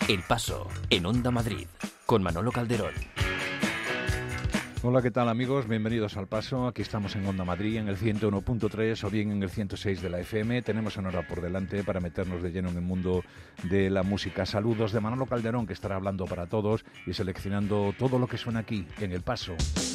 El Paso, en Onda Madrid, con Manolo Calderón. Hola, ¿qué tal amigos? Bienvenidos al Paso. Aquí estamos en Onda Madrid, en el 101.3 o bien en el 106 de la FM. Tenemos una hora por delante para meternos de lleno en el mundo de la música. Saludos de Manolo Calderón, que estará hablando para todos y seleccionando todo lo que suena aquí, en El Paso.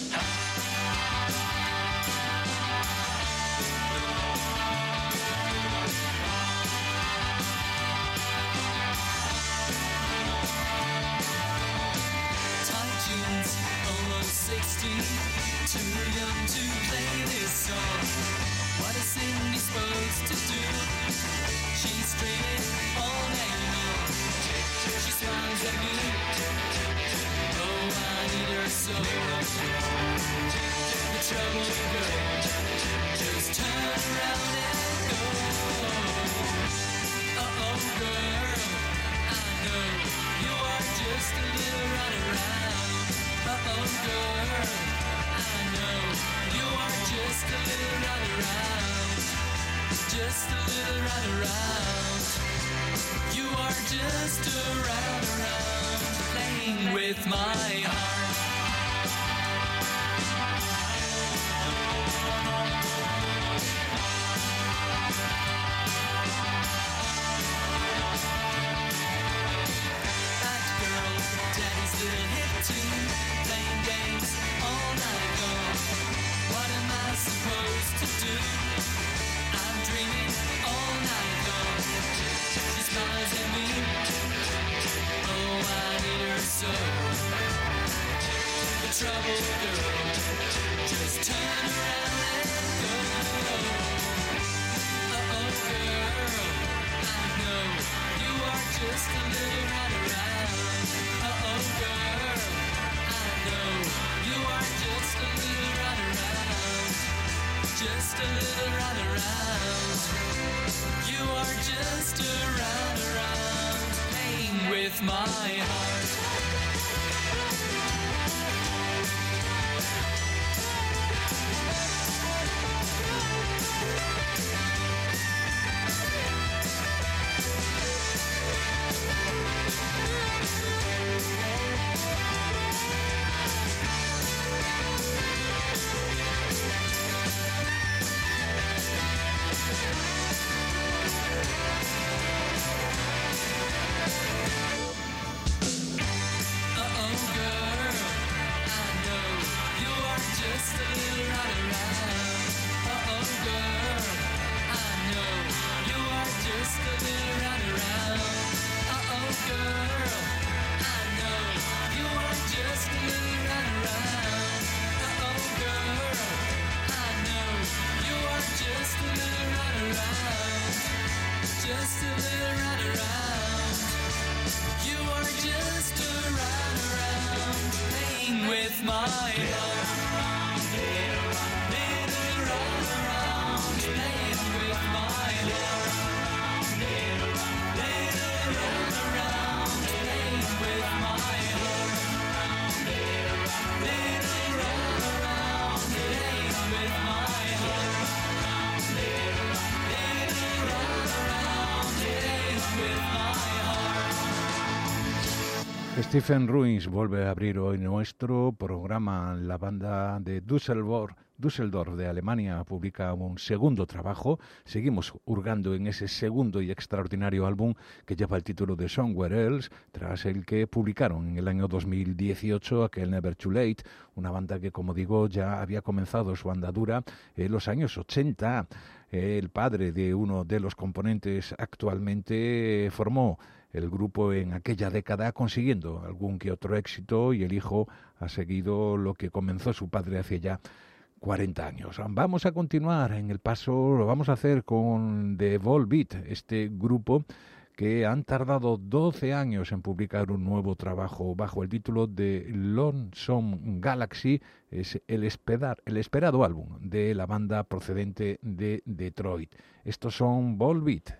Stephen Ruins vuelve a abrir hoy nuestro programa. La banda de Düsseldorf de Alemania publica un segundo trabajo. Seguimos hurgando en ese segundo y extraordinario álbum que lleva el título de Somewhere Else, tras el que publicaron en el año 2018 aquel Never Too Late, una banda que, como digo, ya había comenzado su andadura en los años 80. El padre de uno de los componentes actualmente formó el grupo en aquella década, consiguiendo algún que otro éxito, y el hijo ha seguido lo que comenzó su padre hace ya 40 años. Vamos a continuar en el paso, lo vamos a hacer con The Volbeat, este grupo que han tardado 12 años en publicar un nuevo trabajo bajo el título de Lonesome Galaxy. Es el esperado álbum de la banda procedente de Detroit. Estos son Volbeat.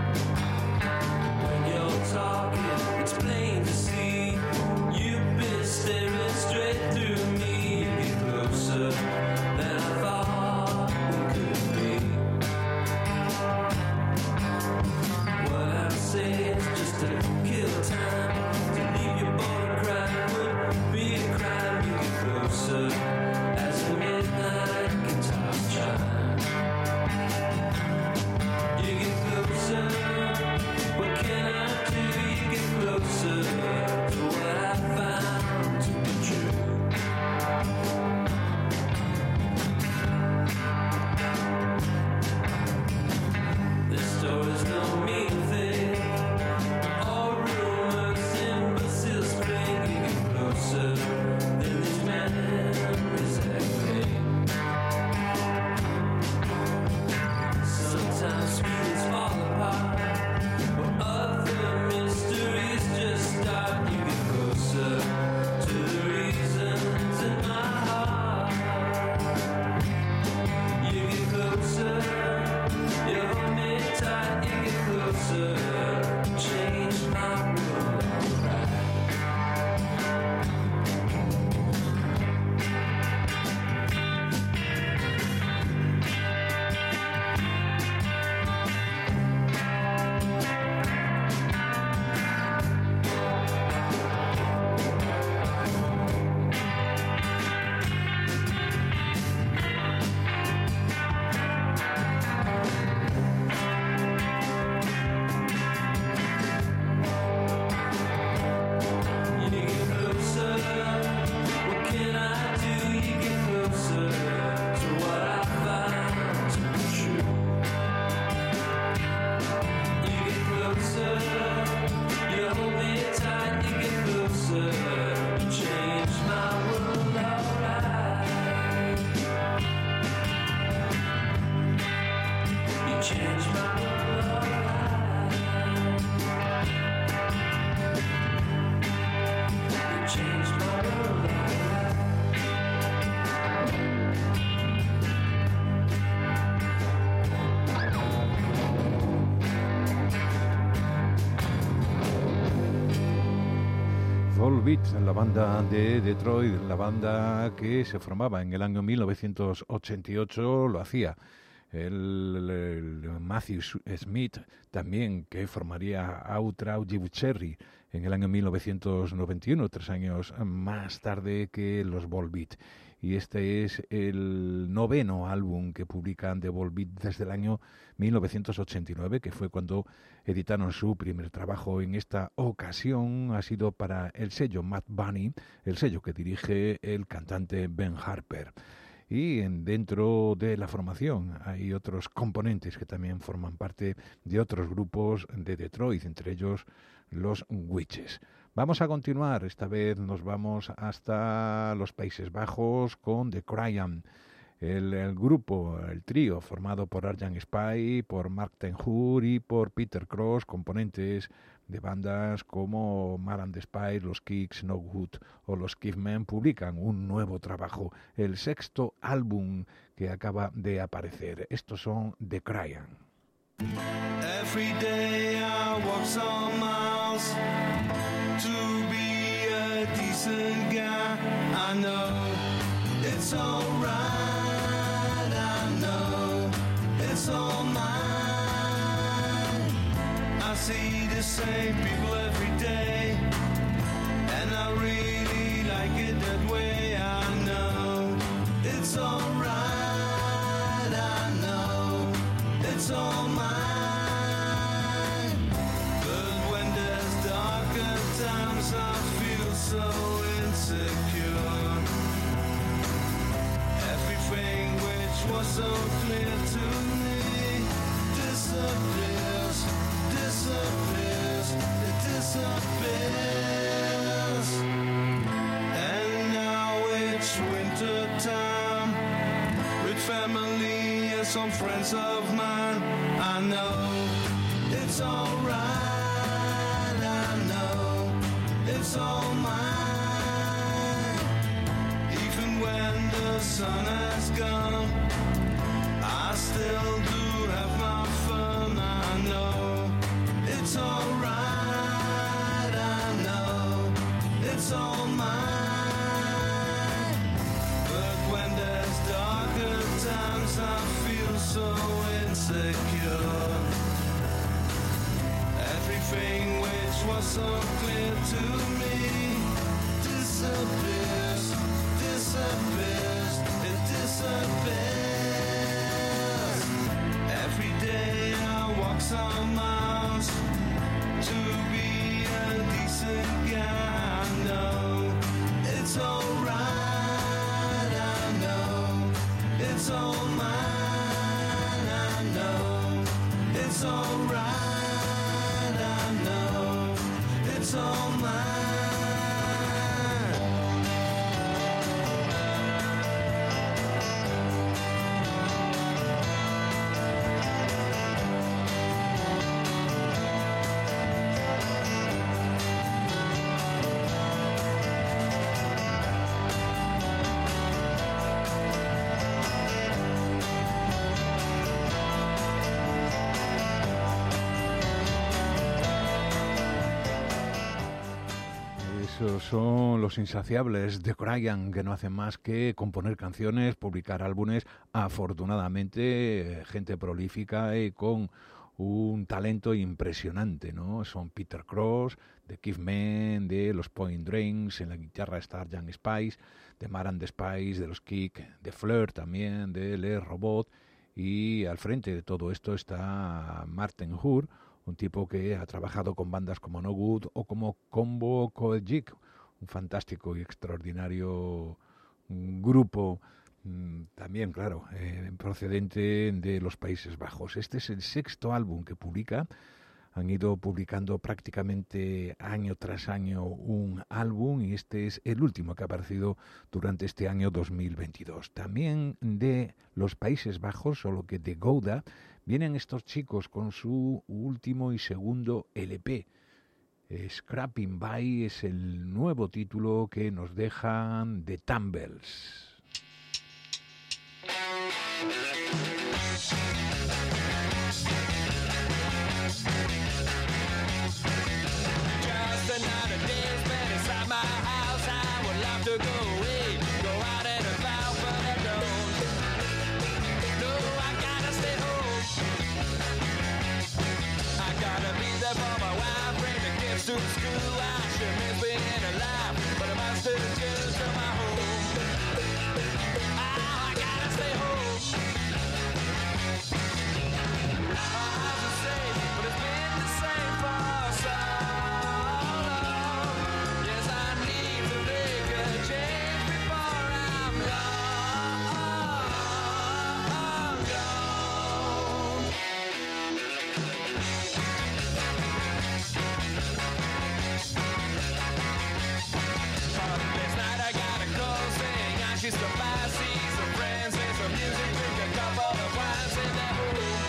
When you're talking, it's plain to see you've been Volbeat, la banda de Detroit, la banda que se formaba en el año 1988, lo hacía el Matthew Smith, también, que formaría Outrau Gibucherry en el año 1991, 3 años más tarde que los Volbeat. Y este es el 9º álbum que publican The Volbeat desde el año 1989, que fue cuando editaron su primer trabajo. En esta ocasión ha sido para el sello Mad Bunny, el sello que dirige el cantante Ben Harper. Y dentro de la formación hay otros componentes que también forman parte de otros grupos de Detroit, entre ellos los Witches. Vamos a continuar, esta vez nos vamos hasta los Países Bajos con The Crying, el grupo, el trío formado por Arjan Spy, por Mark ten Hoor y por Peter Cross, componentes de bandas como Mar and the Spy, los Kicks, No Good o los Cavemen, publican un nuevo trabajo, el 6º álbum que acaba de aparecer. Estos son The Crying. Every day I walk some miles to be a decent guy. I know it's alright, I know it's all mine. I see the same people every day, and I really like it that way. I know it's alright, I know it's all mine. I feel so insecure. Everything which was so clear to me disappears, disappears, it disappears. And now it's winter time, with family and some friends of mine. I know it's alright, it's all mine. Even when the sun has gone, I still do have my fun. I know it's alright, I know it's all mine. But when there's darker times, I feel so insecure. Everything which was so clear to me disappears, disappears, it disappears. Every day I walk some miles to be a decent guy. I know it's alright, I know it's all mine. I know it's alright, it's all mine. Esos son los insaciables de Crying, que no hacen más que componer canciones, publicar álbumes, afortunadamente gente prolífica y con un talento impresionante, ¿no? Son Peter Cross, de Cavemen, de los Point Drains, en la guitarra está Arjan Spice, de Mar and the Spice, de los Kick, de Fleur también, de Les Robot, y al frente de todo esto está Mark ten Hoor, un tipo que ha trabajado con bandas como No Good o como Combo Koejik, un fantástico y extraordinario grupo, también, claro, procedente de los Países Bajos. Este es el 6º álbum que publica. Han ido publicando prácticamente año tras año un álbum y este es el último que ha aparecido durante este año 2022. También de los Países Bajos, solo que de Gouda, vienen estos chicos con su último y segundo LP. Scrapping By es el nuevo título que nos dejan The Tumbles. Just another day spent inside my to school. I should miss being alive, but I must have just to my home. I gotta stay home. My house is safe, but it's been the same for so long. Yes, I need to make a change before I'm long gone. Last night I got a call saying I should stop by, see some friends, play some music, drink a couple of wines in that home.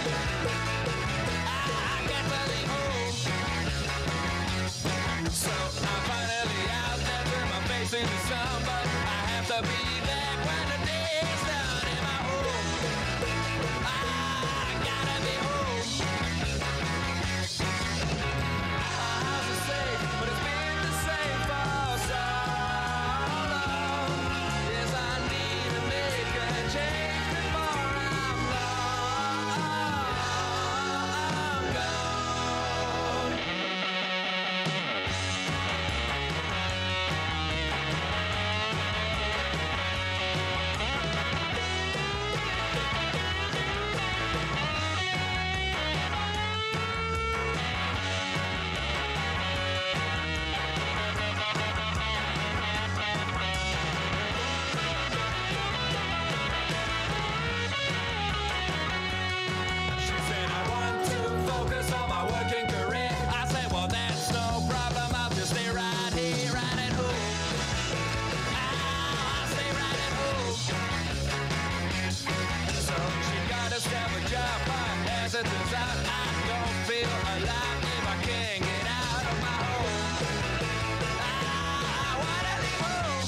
I can't believe home. So I'm finally out there with my face in the sun, but I have to be back when the day is done in my home. I gotta be home. Our house is safe, but it's been the same for so long. Yes, I need to make a change before I'm long gone. She said, I want to focus on my working career. I said, well, that's no problem. I'll just stay right here, right at home. I'll stay right at home. So she got a stable job, but as it turns out, I don't feel alive if I can't get out of my home. I wanna leave home.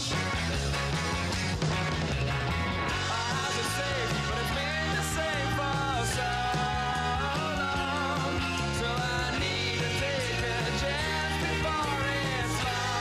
Our house is safe, but it's been the same for so long. So I need to take a chance before it's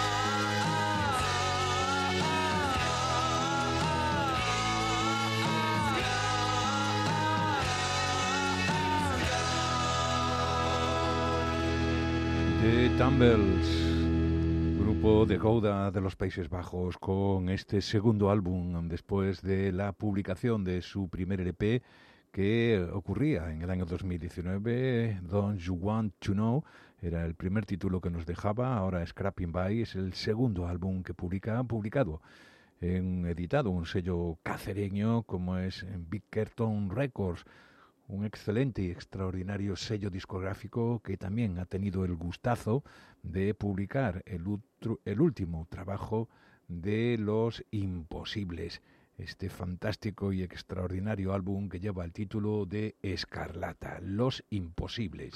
The Tumbles, grupo de Gouda de los Países Bajos, con este segundo álbum después de la publicación de su primer LP que ocurría en el año 2019. Don't You Want to Know era el primer título que nos dejaba. Ahora Scrapping By es el segundo álbum que publicado editado un sello cacereño como es Bickerton Records, un excelente y extraordinario sello discográfico que también ha tenido el gustazo de publicar el último trabajo de Los Imposibles, este fantástico y extraordinario álbum que lleva el título de Escarlata, Los Imposibles.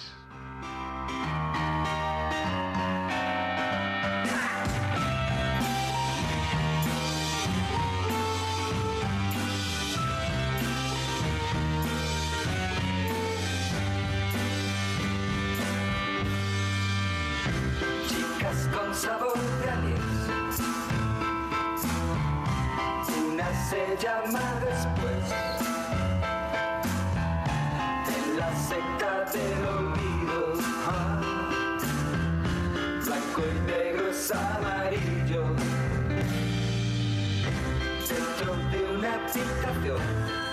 Con sabor de anís. Una se llama después. En la secta del olvido. Blanco y negro es amarillo. Dentro de una habitación.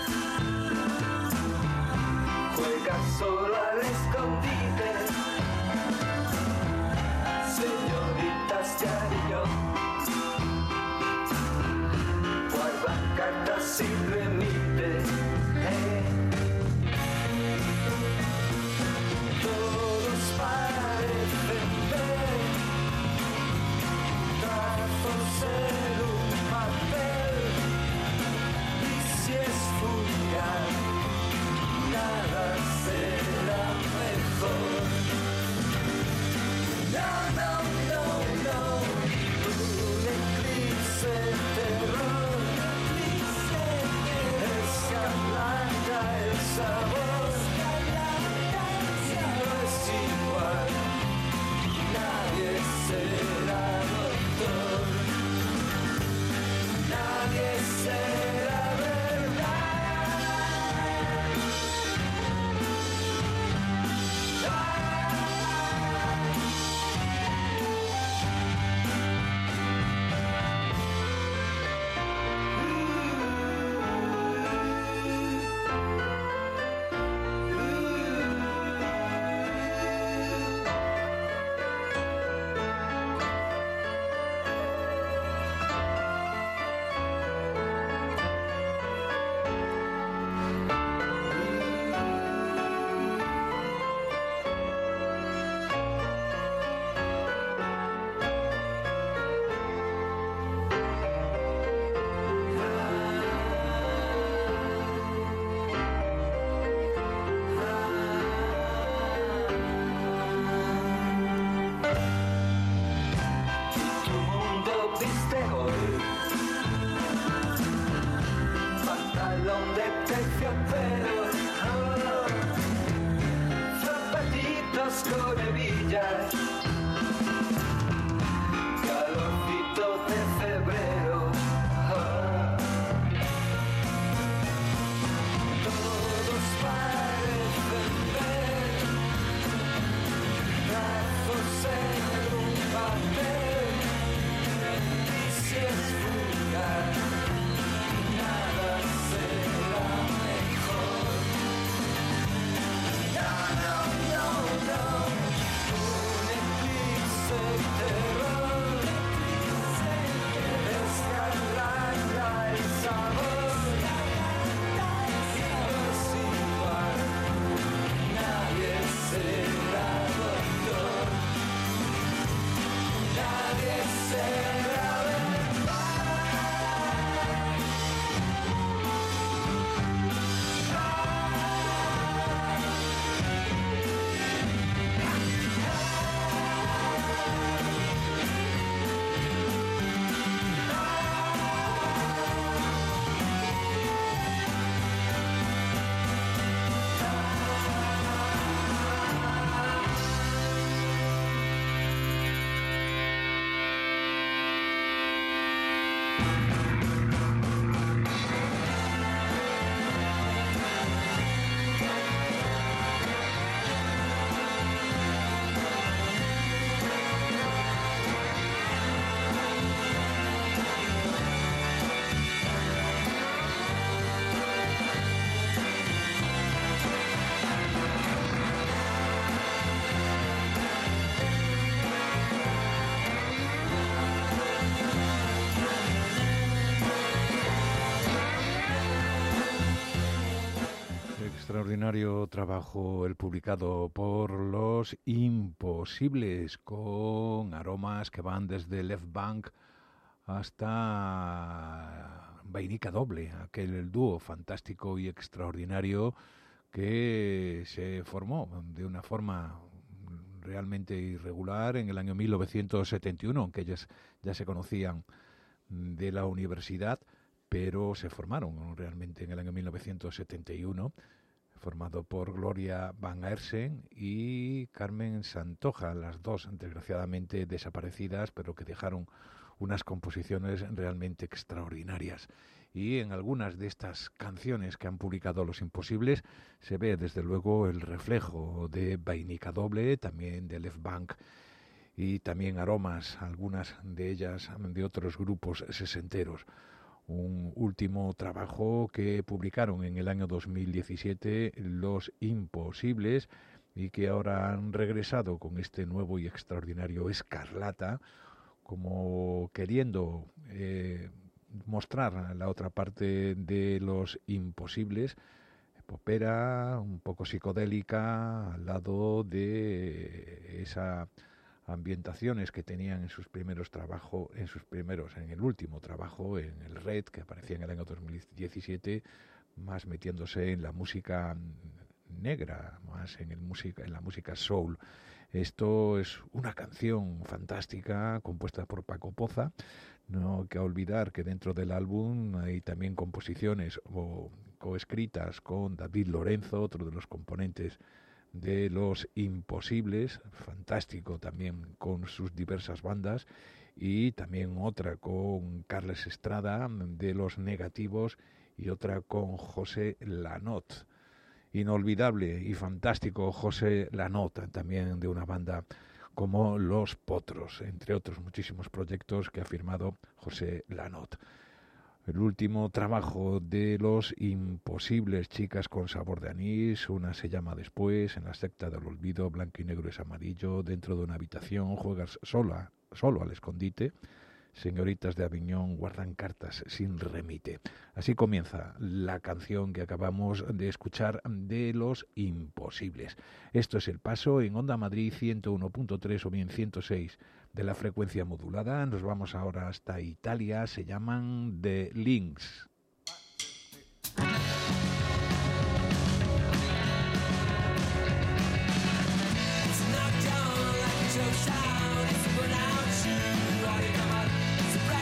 Juega solo al escondite. Señoritas de anillo, guardan cartas sin remite. Todos parecen ver trazos en un papel. Y si es furia, nada será mejor. viste hoy. Pantalón de terciopelo, zapatitos con hebillas, calorcito de febrero. Todos parecen ver brazos en un papel, y si es fugaz, nada será mejor. No, no, no, no, un eclipse terror, desgarra el sabor, y no es igual, nadie será doctor, nadie será Extraordinario trabajo el publicado por Los Imposibles, con aromas que van desde Left Bank hasta Vainica Doble, aquel dúo fantástico y extraordinario que se formó de una forma realmente irregular en el año 1971, aunque ellas ya se conocían de la universidad, pero se formaron realmente en el año 1971, formado por Gloria Van Aersen y Carmen Santoja, las dos desgraciadamente desaparecidas, pero que dejaron unas composiciones realmente extraordinarias. Y en algunas de estas canciones que han publicado Los Imposibles se ve desde luego el reflejo de Vainica Doble, también de Left Bank, y también aromas, algunas de ellas de otros grupos sesenteros. Un último trabajo que publicaron en el año 2017 Los Imposibles y que ahora han regresado con este nuevo y extraordinario Escarlata, como queriendo mostrar la otra parte de Los Imposibles, popera, un poco psicodélica, al lado de esa ambientaciones que tenían en sus primeros trabajos, en el último trabajo, en el Red, que aparecía en el año 2017, más metiéndose en la música negra, más en la música soul. Esto es una canción fantástica compuesta por Paco Poza. No hay que olvidar que dentro del álbum hay también composiciones o coescritas con David Lorenzo, otro de los componentes de Los Imposibles, fantástico también con sus diversas bandas, y también otra con Carles Estrada de Los Negativos y otra con José Lanot. Inolvidable y fantástico José Lanot, también de una banda como Los Potros, entre otros muchísimos proyectos que ha firmado José Lanot. El último trabajo de Los Imposibles, Chicas con sabor de anís, una se llama Después, En la secta del olvido, Blanco y negro es amarillo, Dentro de una habitación, Juegas solo al escondite, Señoritas de Aviñón, Guardan cartas sin remite. Así comienza la canción que acabamos de escuchar de Los Imposibles. Esto es El Paso en Onda Madrid 101.3 o bien 106 de la frecuencia modulada. Nos vamos ahora hasta Italia, se llaman The Links. Surprise!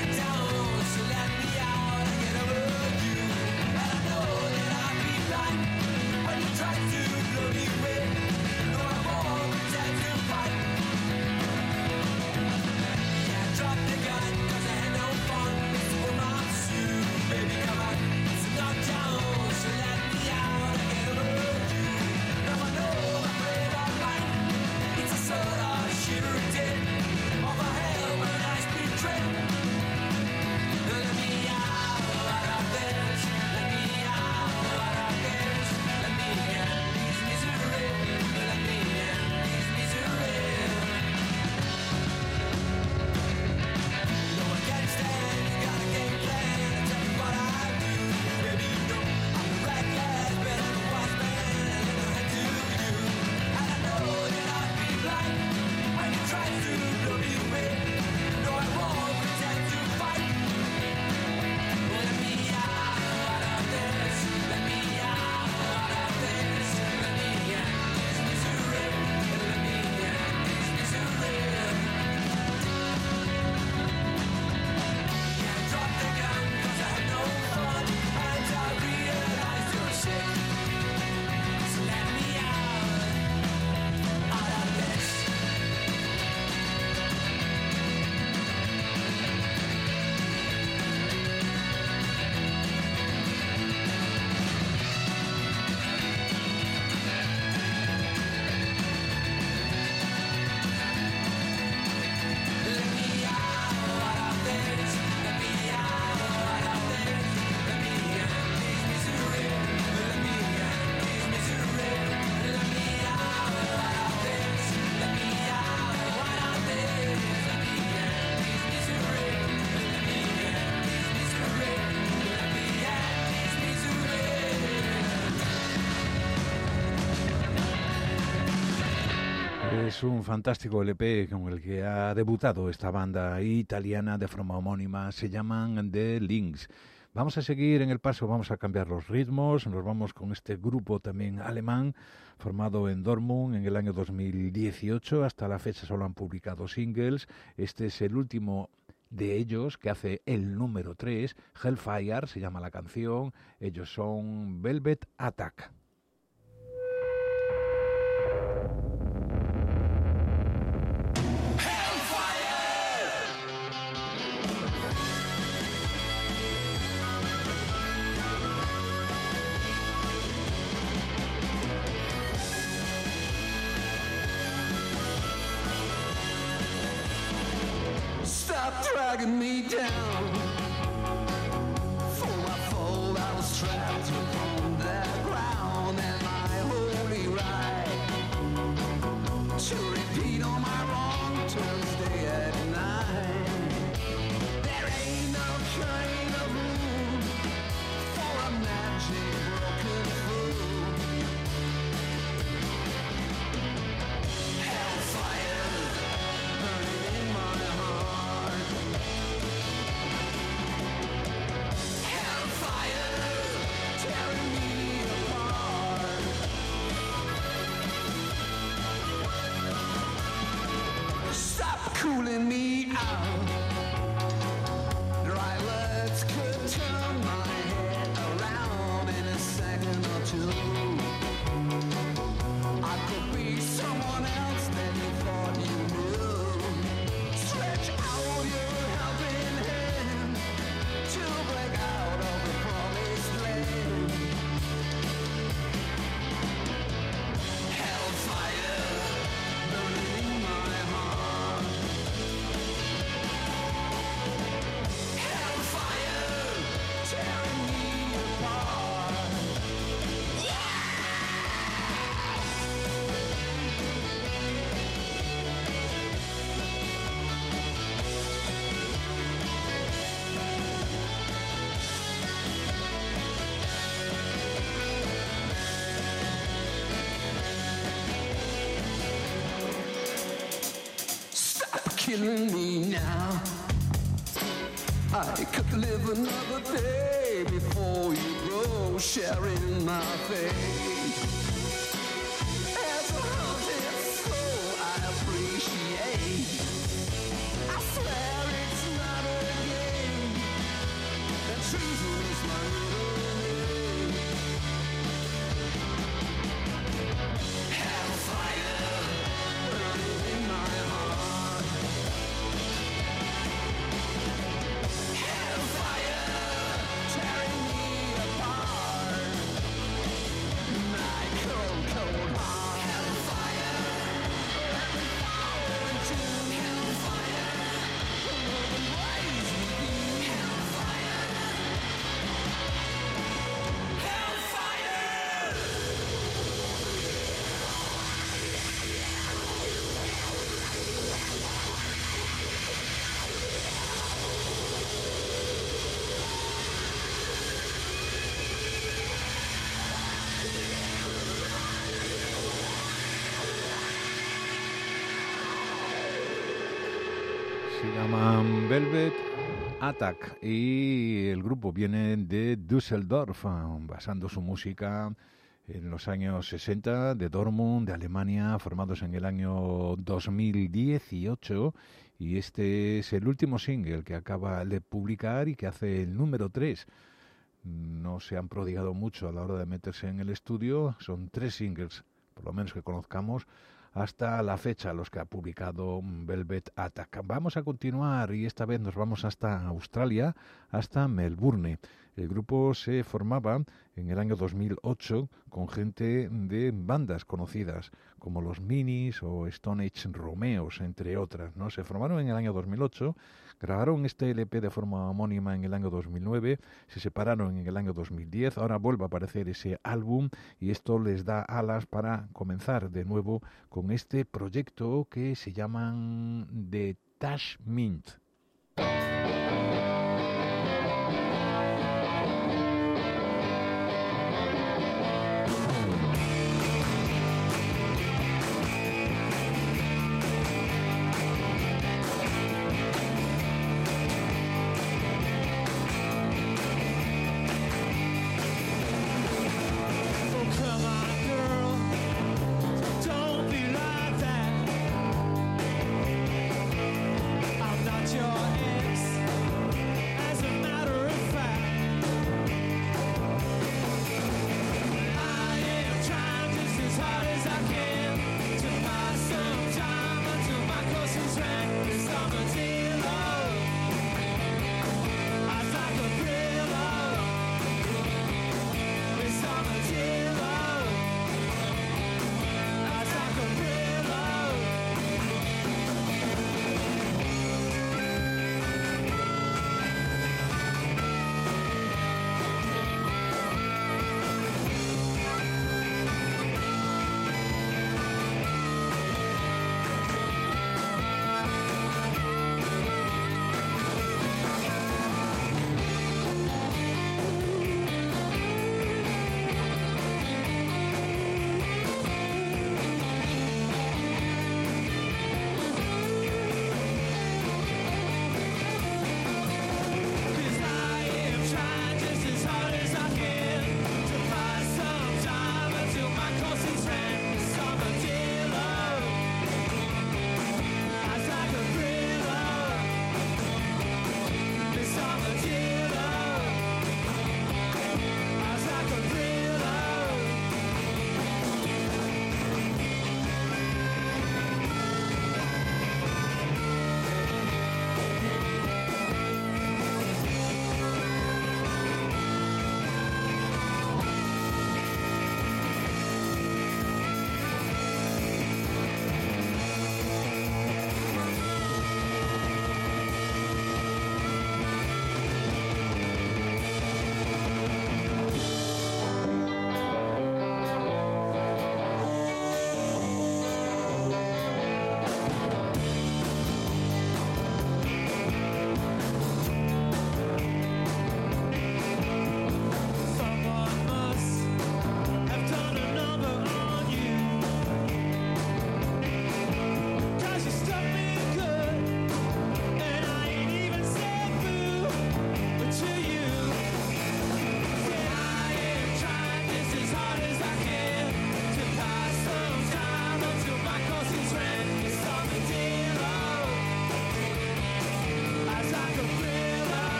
Es un fantástico LP con el que ha debutado esta banda italiana de forma homónima, se llaman The Links. Vamos a seguir en el paso, vamos a cambiar los ritmos, nos vamos con este grupo también alemán, formado en Dortmund en el año 2018, hasta la fecha solo han publicado singles, este es el último de ellos, que hace el número 3, Hellfire se llama la canción, ellos son Velvet Attack. Dragging me down. For my fault, I was trapped upon that ground, and my holy right to repeat all my wrong turns day and night. There ain't no kind of room for a magic broken fool. Hellfire burning in my heart. Tearing me apart. Stop cooling me out. Dry words could turn my head around in a second or two. I could be someone else than you thought you knew. Stretch out your helping hand to break out of the promised land. Hellfire burning in my heart. Hellfire tearing me apart. Stop killing me now. I could live another day before you grow, sharing my fate. As a haunted soul, I appreciate. I swear it's not a game. And treason is my middle name. Hellfire burning in my heart. Hellfire tearing me apart. My cold, cold heart. Hellfire. Let me fall into hellfire. Love and blaze with you. Hellfire. Hellfire. Se llaman Velvet Attack y el grupo viene de Düsseldorf, basando su música en los años 60 de Dortmund, de Alemania, formados en el año 2018, y este es el último single que acaba de publicar y que hace el número 3. No se han prodigado mucho a la hora de meterse en el estudio, son 3 singles, por lo menos que conozcamos, hasta la fecha los que ha publicado Velvet Attack. Vamos a continuar y esta vez nos vamos hasta Australia, hasta Melbourne. El grupo se formaba en el año 2008 con gente de bandas conocidas como los Minis o Stone Age Romeos, entre otras, ¿no? Se formaron en el año 2008, grabaron este LP de forma homónima en el año 2009, se separaron en el año 2010, ahora vuelve a aparecer ese álbum y esto les da alas para comenzar de nuevo con este proyecto que se llaman The Tash Mint.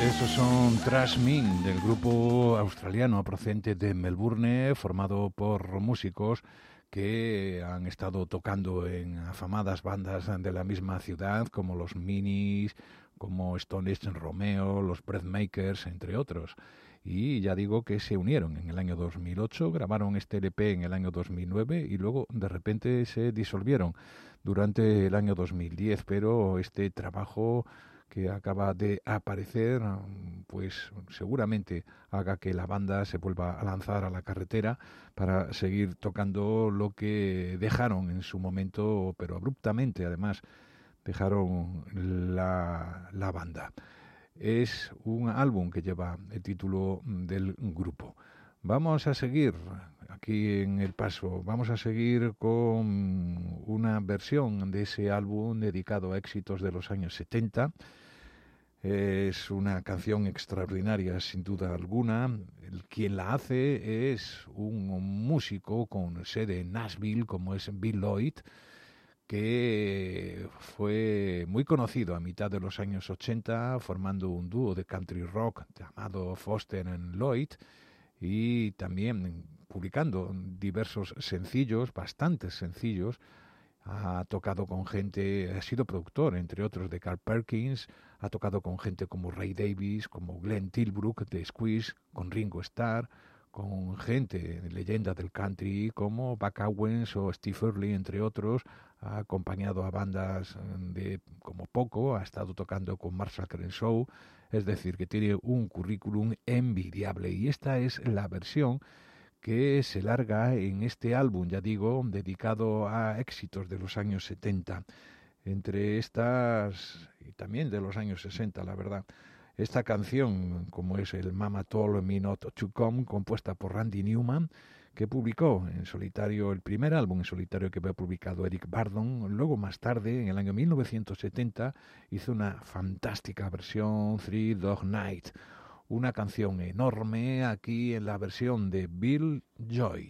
Esos son Trash Men, del grupo australiano procedente de Melbourne, formado por músicos que han estado tocando en afamadas bandas de la misma ciudad, como los Minis, como Stonehenge Romeo, los Breathmakers, entre otros. Y ya digo que se unieron en el año 2008, grabaron este LP en el año 2009 y luego de repente se disolvieron durante el año 2010, pero este trabajo que acaba de aparecer, pues seguramente haga que la banda se vuelva a lanzar a la carretera para seguir tocando lo que dejaron en su momento, pero abruptamente además dejaron la banda. Es un álbum que lleva el título del grupo. Vamos a seguir aquí en El Paso, vamos a seguir con una versión de ese álbum dedicado a éxitos de los años 70. Es una canción extraordinaria, sin duda alguna. Quien la hace es un músico con sede en Nashville, como es Bill Lloyd, que fue muy conocido a mitad de los años 80, formando un dúo de country rock llamado Foster and Lloyd, y también publicando diversos sencillos, bastantes sencillos. Ha tocado con gente, ha sido productor, entre otros, de Carl Perkins, ha tocado con gente como Ray Davies, como Glenn Tilbrook de Squeeze, con Ringo Starr, con gente, leyenda del country, como Buck Owens o Steve Earle, entre otros. Ha acompañado a bandas como poco, ha estado tocando con Marshall Crenshaw, es decir, que tiene un currículum envidiable. Y esta es la versión que se larga en este álbum, ya digo, dedicado a éxitos de los años 70. Entre estas, y también de los años 60, la verdad. Esta canción, como es el Mama Told Me Not to Come, compuesta por Randy Newman, que publicó en solitario el primer álbum en solitario que había publicado Eric Burdon. Luego, más tarde, en el año 1970, hizo una fantástica versión, Three Dog Night. Una canción enorme aquí en la versión de Bill Lloyd.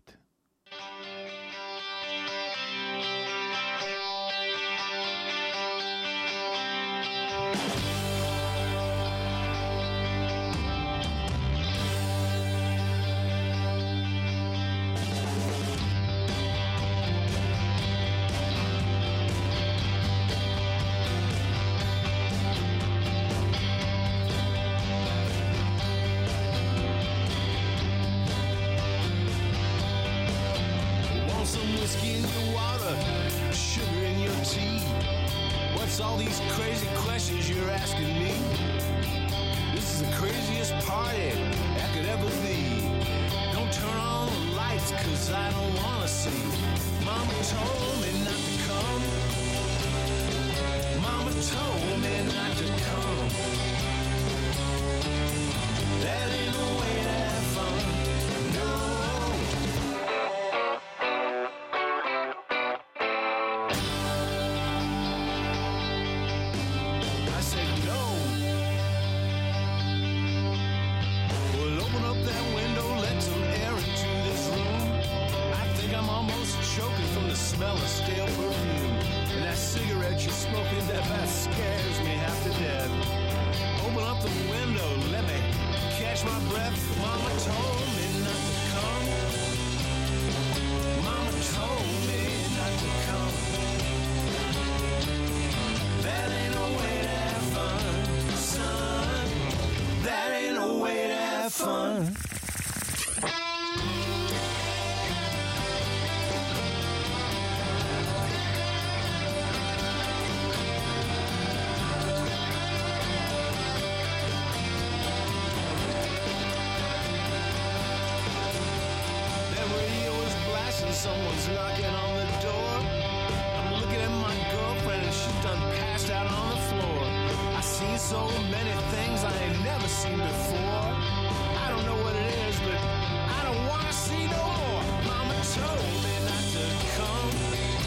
Someone's knocking on the door. I'm looking at my girlfriend and she's done passed out on the floor. I seen so many things I ain't never seen before. I don't know what it is, but I don't want to see no more. Mama told me not to come.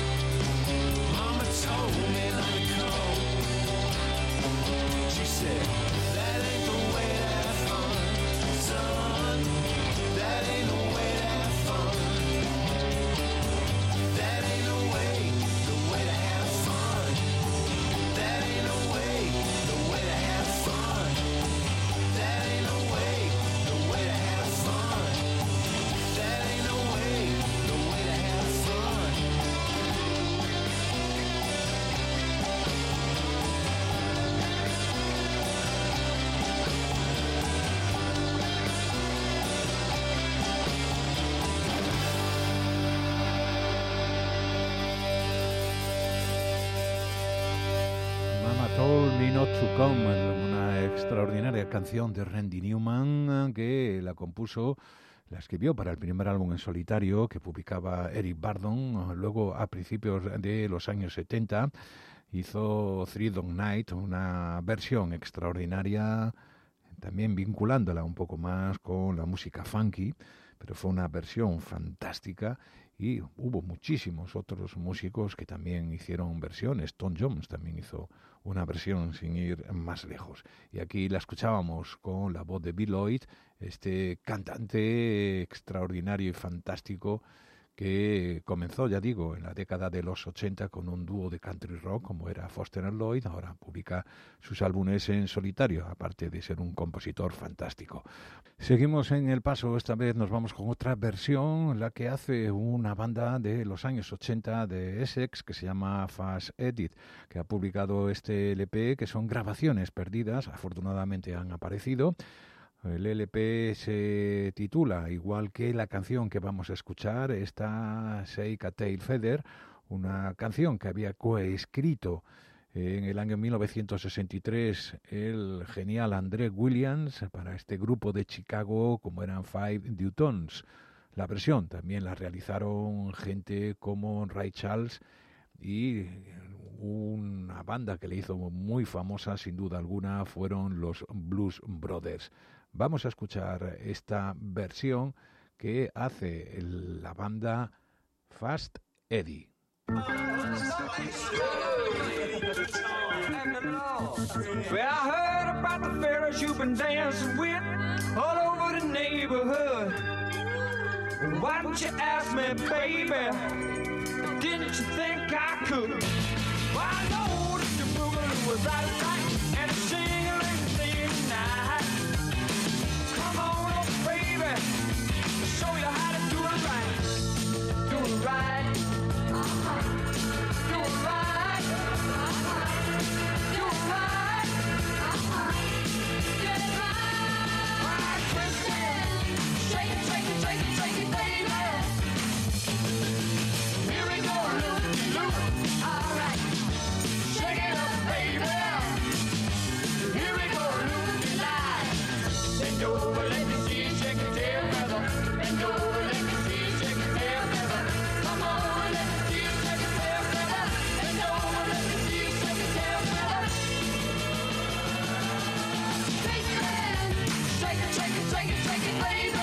Mama told me not to come. She said, that ain't the way to have fun, son. That ain't the way to have fun. That ain't the way to have fun. That ain't the way to have fun. Mama Told Me Not to Come, una extraordinaria canción de Randy Newman que la compuso, la escribió para el primer álbum en solitario que publicaba Eric Burdon. Luego, a principios de los años 70, hizo Three Dog Night, una versión extraordinaria, también vinculándola un poco más con la música funky, pero fue una versión fantástica. Y hubo muchísimos otros músicos que también hicieron versiones. Tom Jones también hizo una versión sin ir más lejos. Y aquí la escuchábamos con la voz de Bill Lloyd, este cantante extraordinario y fantástico que comenzó, ya digo, en la década de los 80 con un dúo de country rock como era Foster and Lloyd. Ahora publica sus álbumes en solitario, aparte de ser un compositor fantástico. Seguimos en el paso, esta vez nos vamos con otra versión, la que hace una banda de los años 80 de Essex que se llama Fast Edit, que ha publicado este LP, que son grabaciones perdidas, afortunadamente han aparecido. El LP se titula, igual que la canción que vamos a escuchar, esta Shake a Tail Feather, una canción que había coescrito en el año 1963 el genial André Williams para este grupo de Chicago como eran Five Dutons. La versión también la realizaron gente como Ray Charles y una banda que le hizo muy famosa sin duda alguna fueron los Blues Brothers. Vamos a escuchar esta versión que hace la banda Fast Eddie. Well, I heard about the fellas you've been dancing with all over the neighborhood. Why don't you ask me, baby? Didn't you think I could? Well, I know that your boogaloo was out of sight and the sing-a-ling-a-sing tonight. Come on up, baby, I'll show you how to do it right. Do it right. Do it right. Do it right. Get it right. Right, twist it. Shake it, shake it, shake it, shake it, baby. Here we go, loop-de-loop. All right. Shake it up, baby. Here we go, loop-de-line. Bend over, let me see you shake your tail feather. Bend over, let me see you shake your tail feather. Come on, let me see you shake your tail feather. Bend over, let me see you shake your tail feather. Shake it, shake it, shake it, shake it, shake it, baby.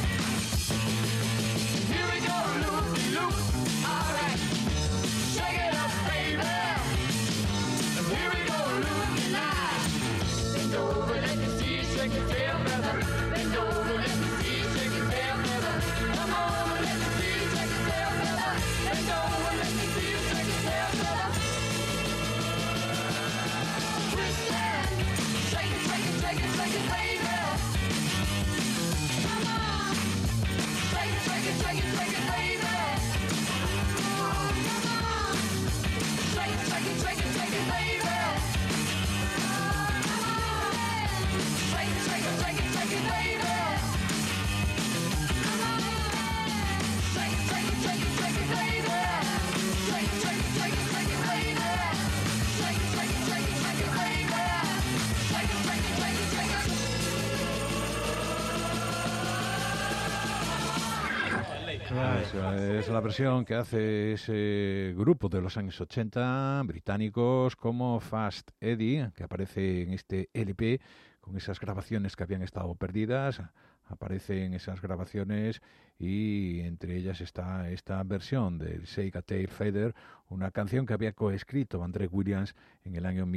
Here we go, loop-de-loop. All right, shake it up, baby. Here we go, loop-de-line. Bend over, let me see you shake your tail feather. Bend over, let me see you shake your tail feather. Come on, let me see you shake your tail feather. Bend over, let me see you shake your tail feather. Twist it, shake it, shake it, shake it, shake it, baby. Come on, shake it, shake it, shake it, shake it, baby. Come on, shake it, shake it, shake it, shake it, baby. Shake it, shake it, shake it, shake it, baby. Shake it, shake it, shake it, shake it, baby. Shake it, shake it, shake it, shake it, baby. Shake it, shake it, shake it, shake it, baby. Shake it, shake it, shake it, shake it. Esa es la versión que hace ese grupo de los años 80 británicos como Fast Eddie, que aparece en este LP con esas grabaciones que habían estado perdidas. Aparecen esas grabaciones y entre ellas está esta versión del Shake a Tail Feather, una canción que había coescrito André Williams en el año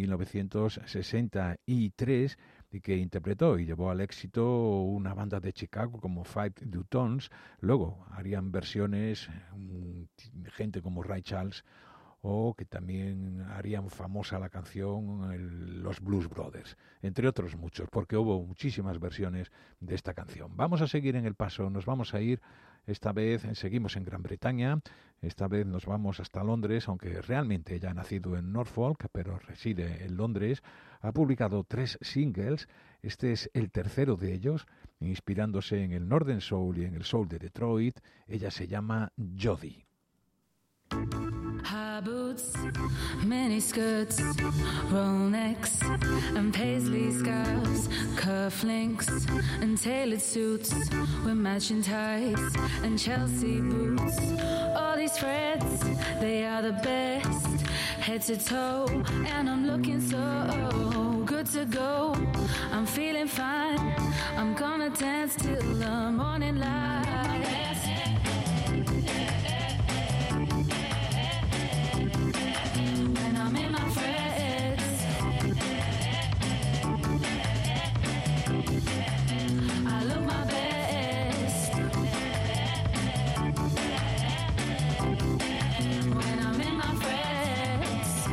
1963 y que interpretó y llevó al éxito una banda de Chicago como Five Dutons. Luego harían versiones gente como Ray Charles o que también harían famosa la canción los Blues Brothers, entre otros muchos, porque hubo muchísimas versiones de esta canción. Vamos a seguir en el paso, nos vamos a ir, esta vez seguimos en Gran Bretaña, esta vez nos vamos hasta Londres, aunque realmente ella ha nacido en Norfolk, pero reside en Londres. Ha publicado 3 singles, este es el tercero de ellos, inspirándose en el Northern Soul y en el Soul de Detroit. Ella se llama Jodie. Habbo boots, mini skirts, roll necks, and paisley scarves, cufflinks, and tailored suits with matching ties and Chelsea boots. All these threads, they are the best, head to toe, and I'm looking so good to go. I'm feeling fine, I'm gonna dance till the morning light. When I'm in my threads, I look my best. When I'm in my threads,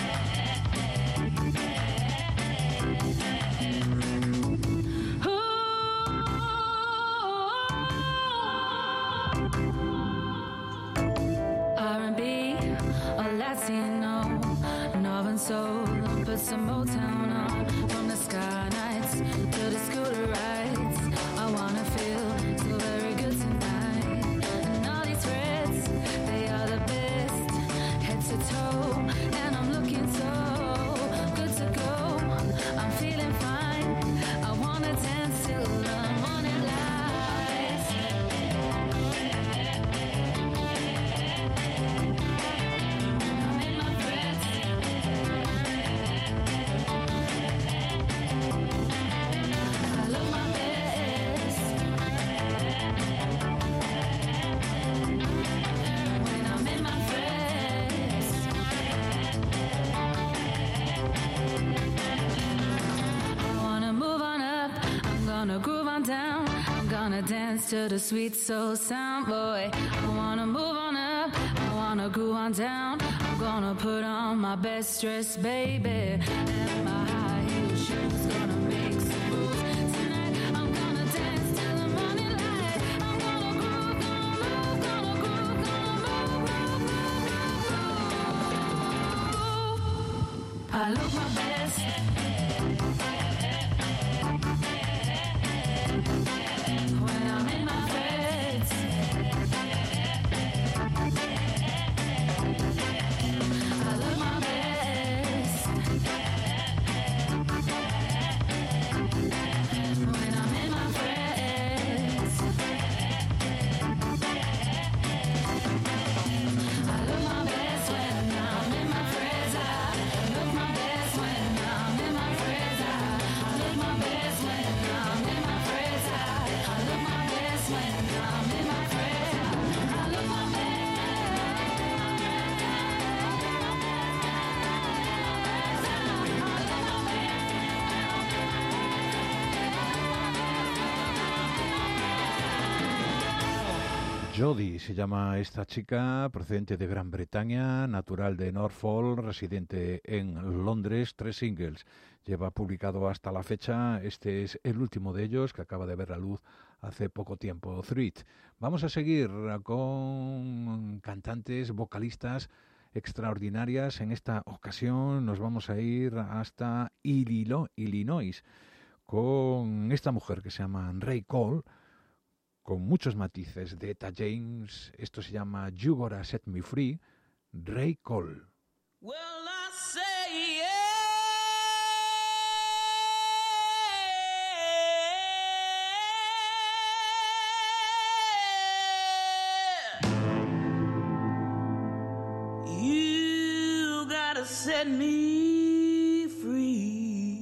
R&B or Latino, Northern soul, put some Motown on. From the sky nights to the scooter rides, I wanna feel so very good tonight. And all these threads, they are the best, head to toe, and I'm looking so good to go. I'm feeling fine, I wanna dance till the morning light. I'm in my threads, I look my best. When I'm in my threads, I wanna move on up, I'm gonna groove on down, I'm gonna dance to the sweet soul sound, boy. I wanna move on up, I wanna groove on down, I'm gonna put on my best dress, baby, and my high heel shoes, gonna make some moves tonight. I'm gonna dance till the morning light. I'm gonna groove, gonna move, move. I look my best. When I'm in my threads, I look my best. When I'm in my threads, I look my best. When I'm in my threads, I look my best. When I'm in my threads, I look my best. When I'm in my threads, I look my best. When I'm in my threads, I look my best. Jodie se llama esta chica, procedente de Gran Bretaña, natural de Norfolk, residente en Londres, 3 singles. Lleva publicado hasta la fecha, este es el último de ellos, que acaba de ver la luz hace poco tiempo, Threat. Vamos a seguir con cantantes, vocalistas extraordinarias. En esta ocasión nos vamos a ir hasta Illinois, con esta mujer que se llama Ray Cole, con muchos matices de Etta James. Esto se llama You Gotta Set Me Free, Ray Cole. Well, I say yeah. You gotta set me free.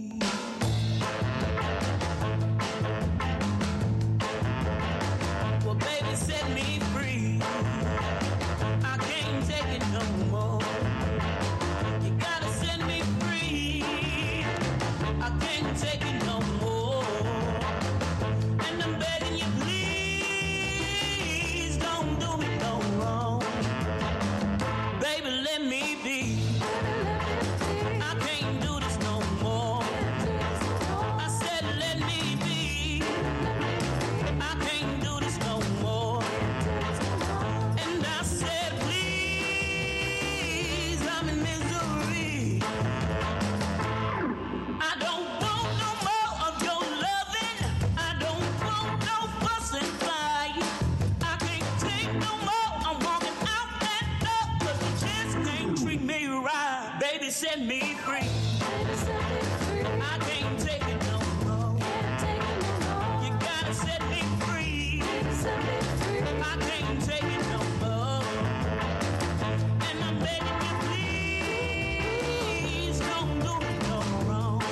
Well, baby, set me free. I can't take it no more. You gotta set me free. I can't take it no more. And I'm begging you, please don't do me no wrong. Baby, let me be. I can't do this no more. I said, let me be. I can't do this no more. And I said, please, I'm in misery. I don't want no set me free. I can't take it no more. You gotta set me free. I can't take it no more. And I'm begging you, please don't do me no wrong.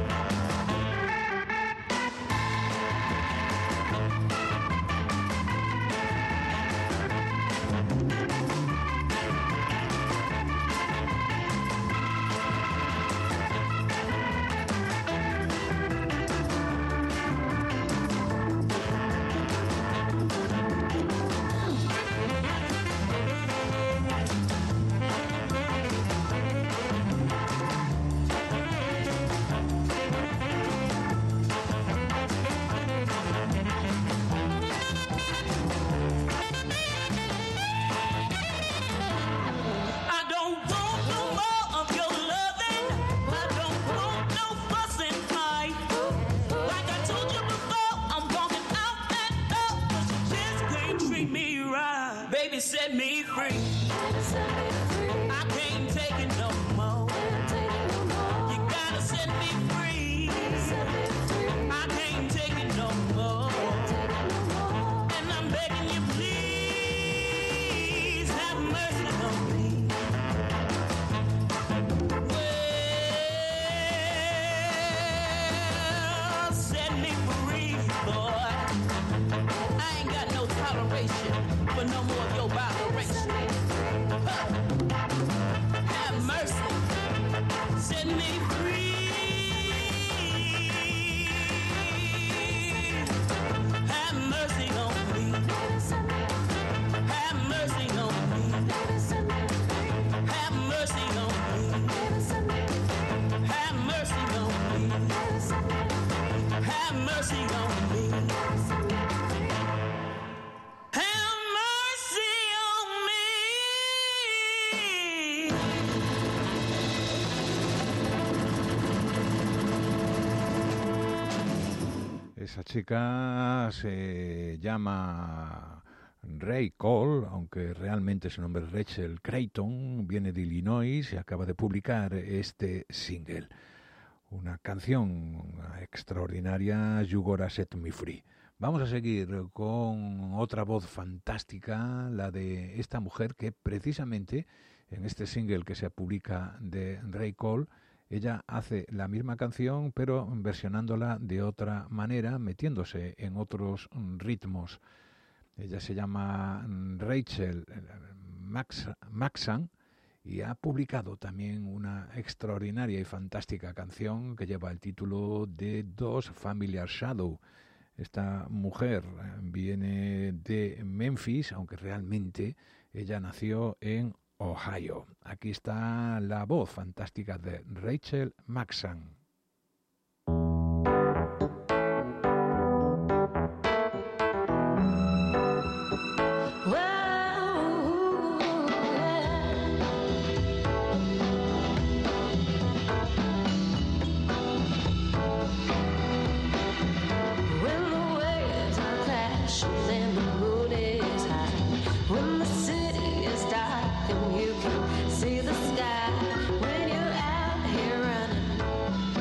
I don't want no more of your loving. I don't want no fuss and fight. Like I told you before, I'm walking out that door, 'cause you just can't treat me right. Baby, set me free. I can't take it no more. You gotta set me free. I can't take it no more. And I'm begging you, please have mercy on me. Well, set me free, boy. I ain't got no toleration for no more of your violation. Huh. Have mercy. Set me free. Have mercy on me. Have mercy on me. Have mercy on me. Have mercy on me. Have mercy on me. Have mercy on me. Esa chica se llama Ray Cole, aunque realmente su nombre es Rachel Creighton, viene de Illinois y acaba de publicar este single. Una canción extraordinaria, You Gotta Set Me Free. Vamos a seguir con otra voz fantástica, la de esta mujer que precisamente en este single que se publica de Ray Cole, ella hace la misma canción pero versionándola de otra manera, metiéndose en otros ritmos. Ella se llama Rachel Maxan y ha publicado también una extraordinaria y fantástica canción que lleva el título de Those Familiar Shadow. Esta mujer viene de Memphis, aunque realmente ella nació en Ohio. Aquí está la voz fantástica de Rachel Maxan. See the sky when you're out here running.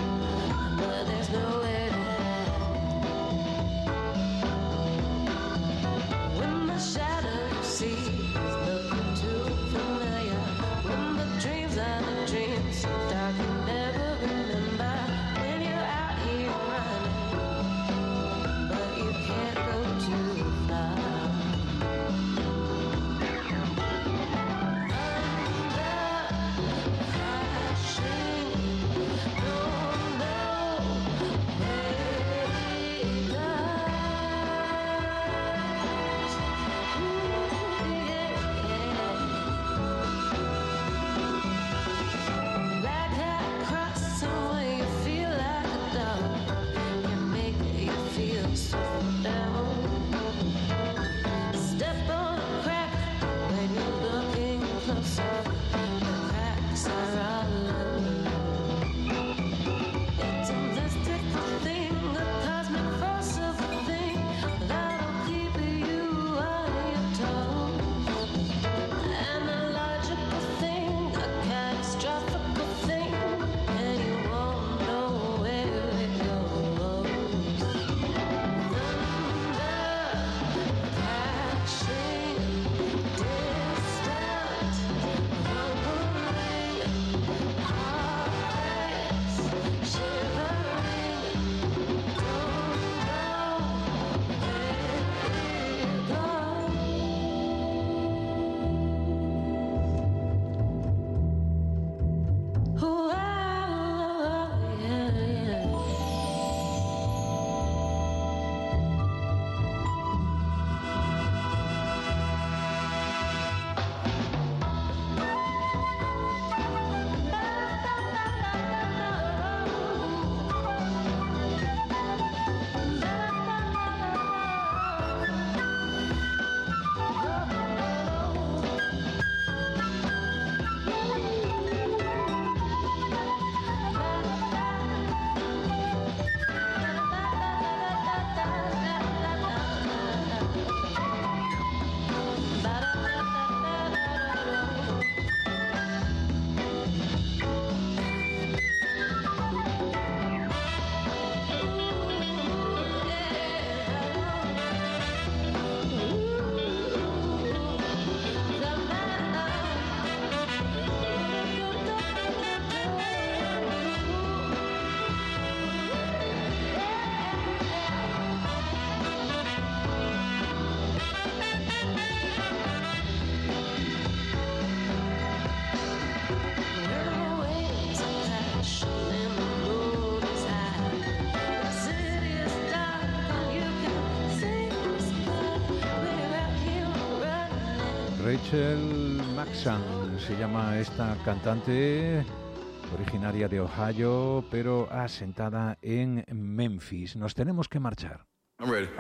Rachel Maxon se llama esta cantante, originaria de Ohio, pero asentada en Memphis. Nos tenemos que marchar. I'm ready.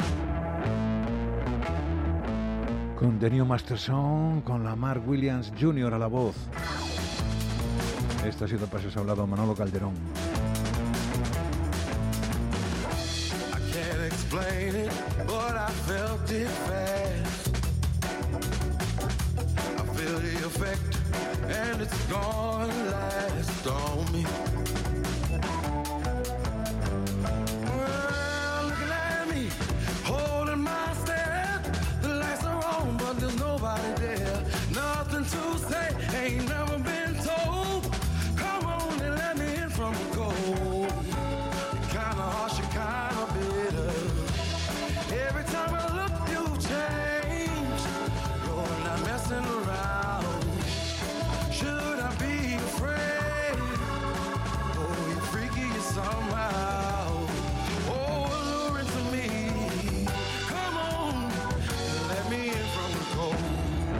Con The New Masterson, con la Mark Williams Jr. a la voz. Esto ha sido Pasos Hablado, Manolo Calderón. I can't explain it, but I felt it fast. I feel the effect, and it's gonna last on me. Well, looking at me, holding my step. The lights are on, but there's nobody there. Nothing to say, ain't never been told. Come on and let me in from the cold. Kinda harsh, kinda bitter. Every time I look, you change. You're not messing around. Should I be afraid? Oh, you're freaky somehow. Oh, alluring to me. Come on, and let me in from the cold.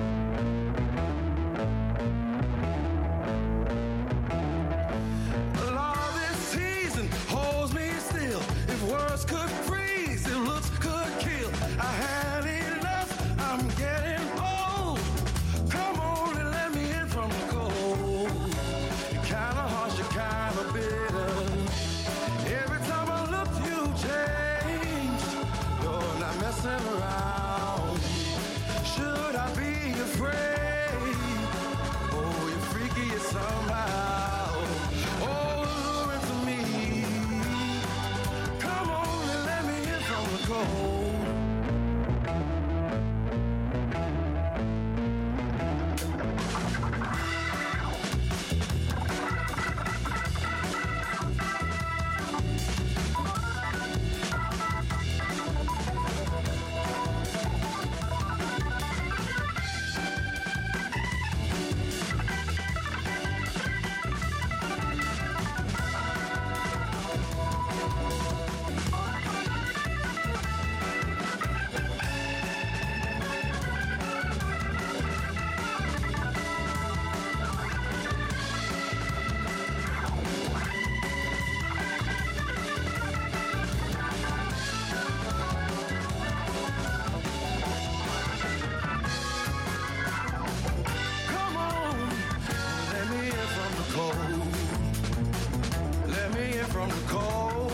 All this teasing holds me still. If words could freeze, if looks could kill. I had enough, I'm getting old. Come on and let me in from the cold. You're kinda harsh, you're kinda bitter. Every time I look, you change. You're not messing around. Should I be afraid? Oh, you're freaky somehow. Oh, alluring to me. Come on and let me in from the cold. Come on, let me in from the cold. Let me in from the cold.